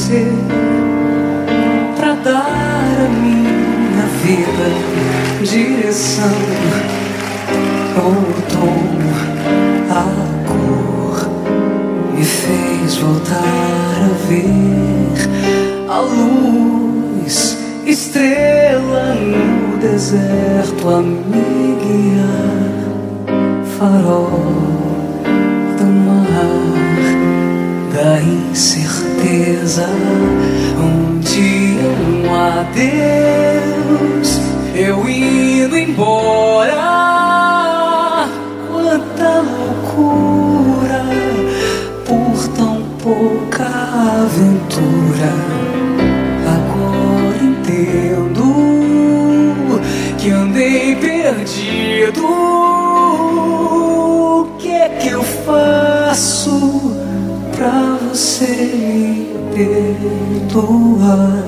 você pra dar a minha vida direção, o tom, a cor, me fez voltar a ver a luz, estrela no deserto a me guiar, farol do mar, da incerteza, um dia, um adeus, eu indo embora. Quanta loucura por tão pouca aventura. Agora entendo que andei perdido. O que é que eu faço pra você me perdoar?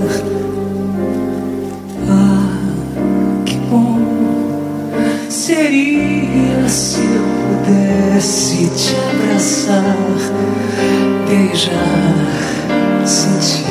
Ah, que bom seria se eu pudesse te abraçar, beijar, sentir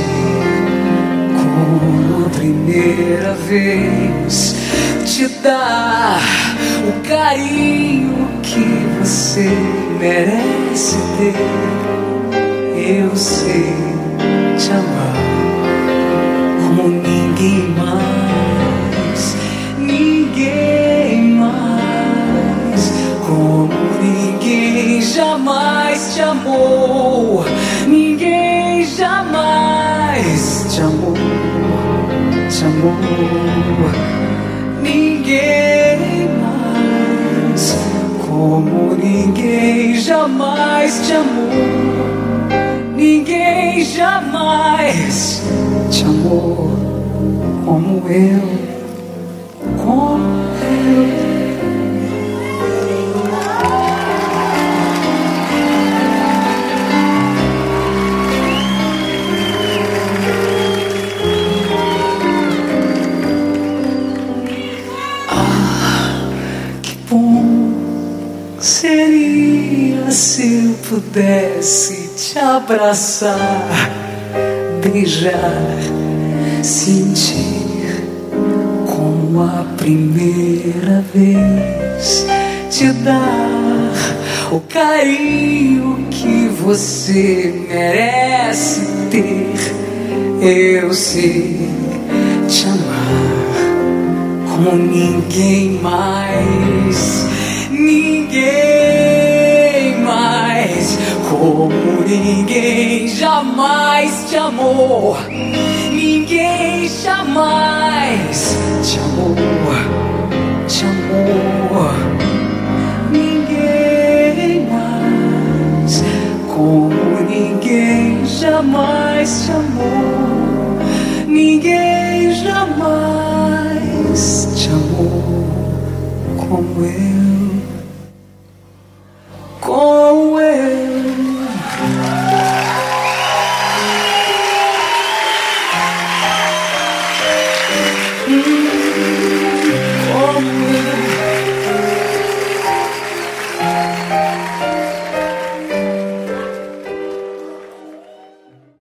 como a primeira vez, te dar o carinho que você merece ter. Eu sei te amar como ninguém mais, ninguém mais, como ninguém jamais te amou, ninguém jamais te amou, te amou, ninguém mais, como ninguém jamais te amou. Ninguém jamais te amou como eu, como eu. Ah, que bom seria se eu pudesse te abraçar, beijar, sentir como a primeira vez, te dar o carinho que você merece ter. Eu sei te amar como ninguém mais, ninguém mais, como ninguém jamais te amou, ninguém jamais te amou, te amou, ninguém mais, como ninguém jamais te amou, ninguém jamais te amou como eu.